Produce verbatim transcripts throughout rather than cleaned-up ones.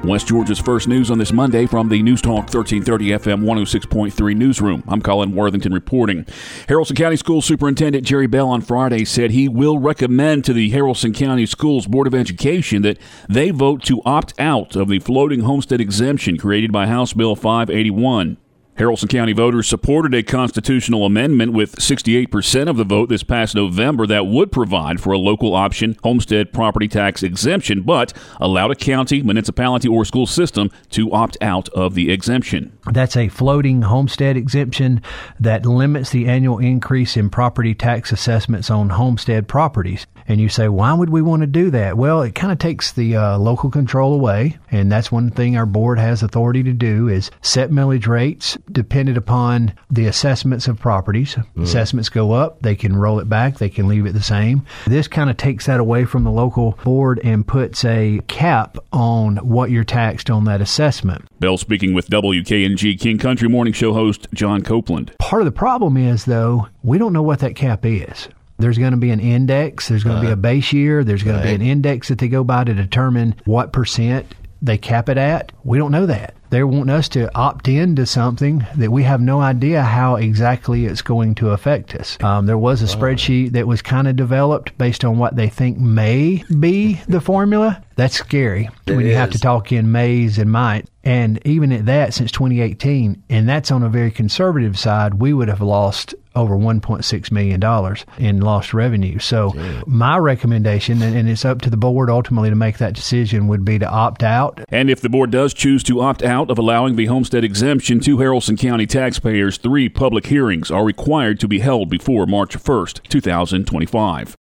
West Georgia's first news on this Monday from the News Talk thirteen thirty F M one oh six point three newsroom. I'm Colin Worthington reporting. Haralson County School Superintendent Jerry Bell on Friday said he will recommend to the Haralson County Schools Board of Education that they vote to opt out of the floating homestead exemption created by House Bill five eighty-one. Haralson County voters supported a constitutional amendment with sixty-eight percent of the vote this past November that would provide for a local option homestead property tax exemption, but allowed a county, municipality, or school system to opt out of the exemption. That's a floating homestead exemption that limits the annual increase in property tax assessments on homestead properties. And you say, why would we want to do that? Well, it kind of takes the uh, local control away, and that's one thing our board has authority to do is set millage rates dependent upon the assessments of properties. Mm. Assessments go up, they can roll it back, they can leave it the same. This kind of takes that away from the local board and puts a cap on what you're taxed on that assessment. Bell speaking with W K N G King Country Morning Show host John Copeland. Part of the problem is, though, we don't know what that cap is. There's going to be an index, there's going right. to be a base year, there's going right. to be an index that they go by to determine what percent they cap it at. We don't know that. They want us to opt into something that we have no idea how exactly it's going to affect us. Um, there was a wow. spreadsheet that was kind of developed based on what they think may be the formula. That's scary it when you is. have to talk in mays and might. And even at that, since twenty eighteen, and that's on a very conservative side, we would have lost over one point six million dollars in lost revenue. So Damn. my recommendation, and, and it's up to the board ultimately to make that decision, would be to opt out. And if the board does choose to opt out of allowing the homestead exemption to Haralson County taxpayers, three public hearings are required to be held before March first, twenty twenty-five.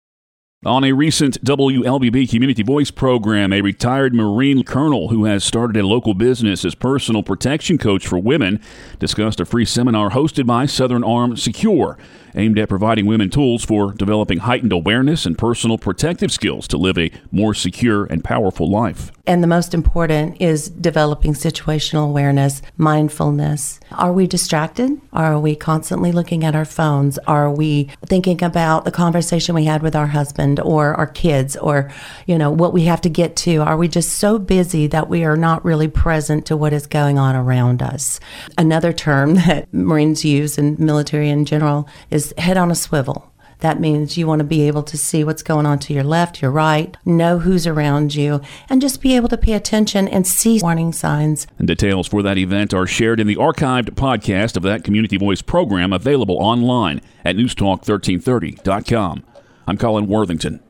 On a recent W L B B Community Voice program, a retired Marine colonel who has started a local business as personal protection coach for women discussed a free seminar hosted by Southern Armed Secure, aimed at providing women tools for developing heightened awareness and personal protective skills to live a more secure and powerful life. And the most important is developing situational awareness, mindfulness. Are we distracted? Are we constantly looking at our phones? Are we thinking about the conversation we had with our husband or our kids or, you know, what we have to get to? Are we just so busy that we are not really present to what is going on around us? Another term that Marines use and military in general is head on a swivel. That means you want to be able to see what's going on to your left, your right, know who's around you, and just be able to pay attention and see warning signs. And details for that event are shared in the archived podcast of that Community Voice program available online at news talk thirteen thirty dot com. I'm Colin Worthington.